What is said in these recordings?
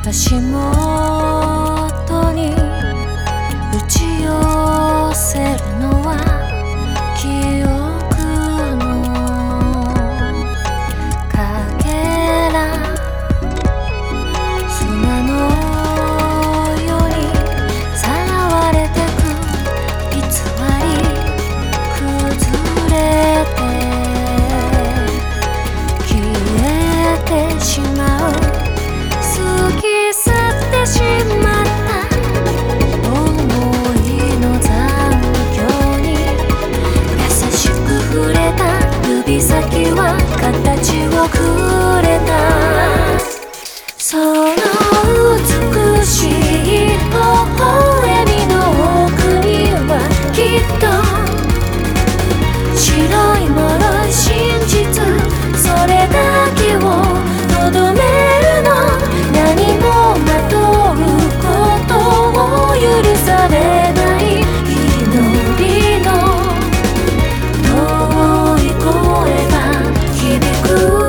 足元に打ち寄せるのは記憶のかけら、砂のようにさらわれてく偽り、崩れて消えてしまう、過ぎ去ってしまった思いの残響に優しく触れた指先は形をくれた。その美しい微笑みの奥にはきっと白い脆い真実、それだけをとどめるの。何もまとうことを許されない祈りの遠い声が響く。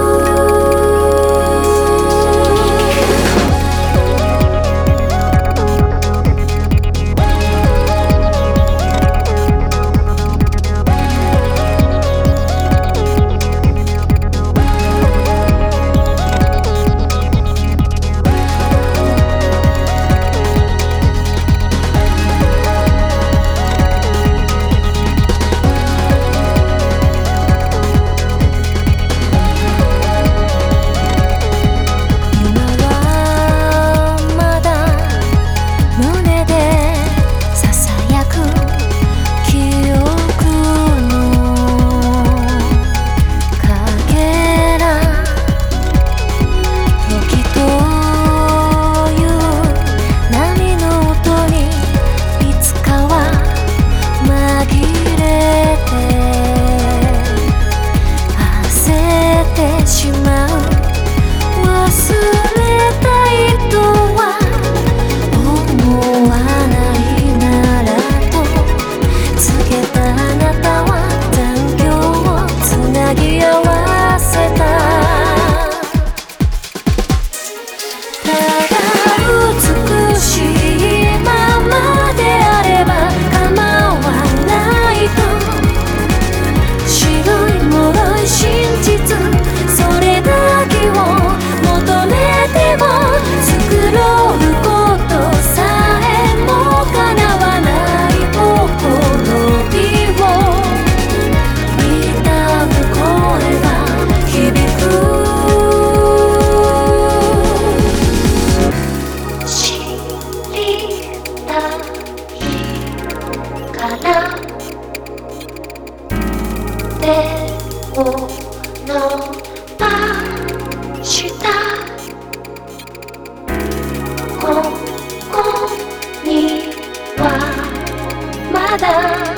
しまう、忘れたいとは思わないならと告げたあなたは残響をつなぎ合わせた。ただ美しいままであれば構わないと、白い脆い真実、それだけを求めても繕うことさえも叶わないほころびを悼む声が響く。知りたいから手を伸ばしたここにはまだ